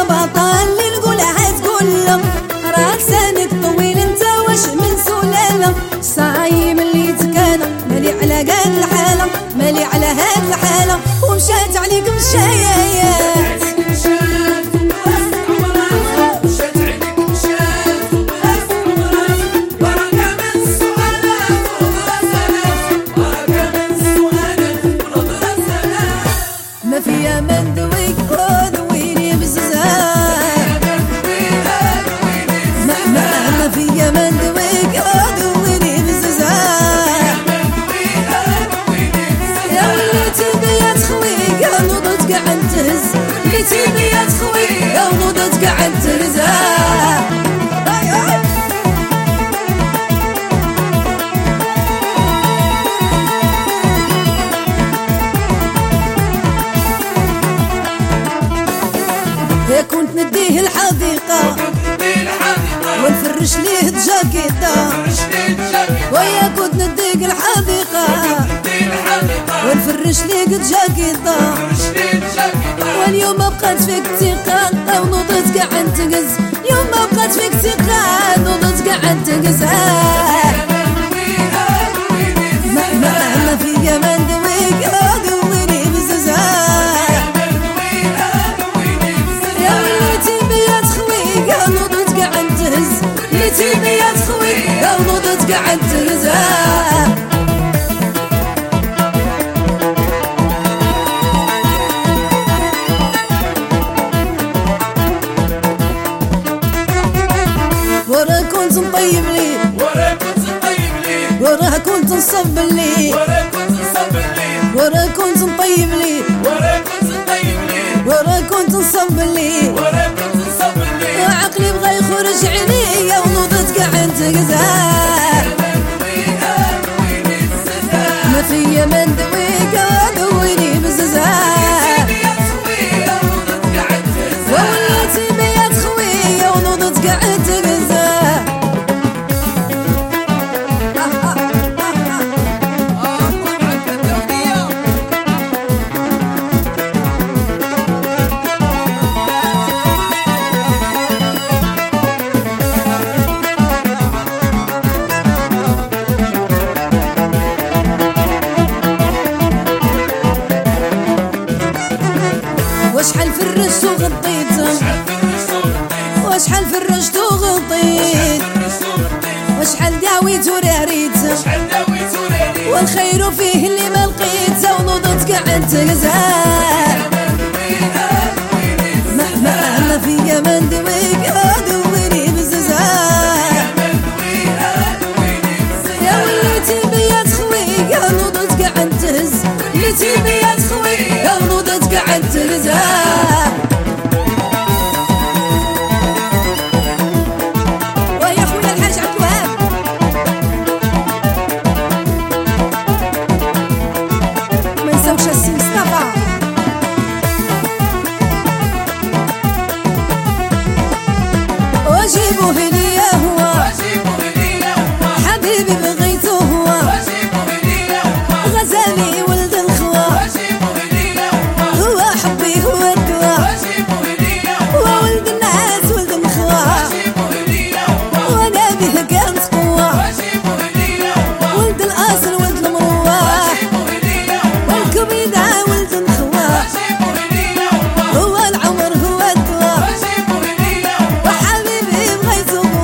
بطل اللي نقولها تقول راك سانك طويل انت واش من سلالة صايم اللي تكالى مالي على قاد الحالة مالي على هاد الحالة ومشات عليك مشايات ما فيا من دويك ودويني بزاف ما فيا من دويك ودويني بزاف يا وليتي بيا تخويك يا نوضت قاعد تهز وليتي بيا تخويك يا نوضت قاعد تهز كنت نديه الحديقة ونفرش ليه جاكيطة ويا كنت نديه الحديقة ونفرش ليه جاكيطة واليوم ما بقات فيك ثقة ونوضت قاعد تقز يوم ما بقات فيك ثقة نوضت قاعد تقز ما فيا من دويك دويني بزاف ليتي بيا تخويك يا نوضت قاعد تهز وراه كنت نطيب لي وراه كنت نصب لي وراه كنت نطيب لي وراه كنت نصب لي عقلي بغا يخرج عليا ونوضت قاعد تقزا ما فيا من دويك دويني بززا وليتي بيا تخويا ونوضت قاعد تقزا وشحال فرشت وغطيت وشحال فرشت وغطيت وشحال داويت وراريت والخير فيه اللي ما لقيت ونوضت قاعد تقزا ما فيا من دويك دويني بززا يا وليتي بيا تخويك يا نوضت قاعد تهز ليتي بيا تخويك يا نوضت قاعد تهزا ويا خويا الحاج عبد الوهاب ما نساوش السي مصطفى وجيبوه ليا هو حبيبي بغيته هو غزالي ولد الخوا هو حبي هو الدوا وولد الناس ولد الخوا وانا به كانت قوة ولد الاصل ولد المروة والكبيدة ولد الخوا هو العمر هو الدوا وحبيبي بغيته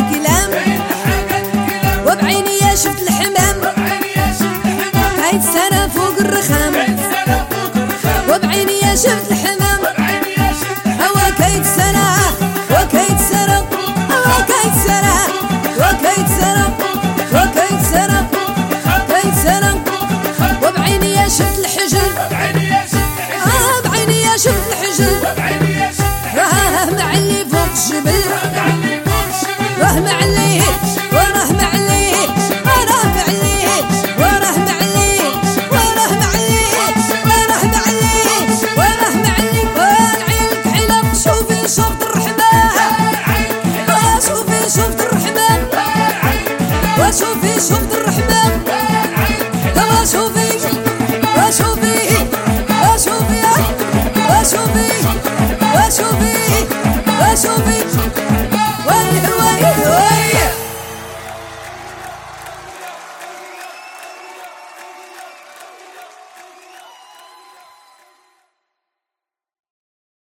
الكلام وبعيني شفت الحمام هاي السنة فوق الرخام وبعيني شفت الحمام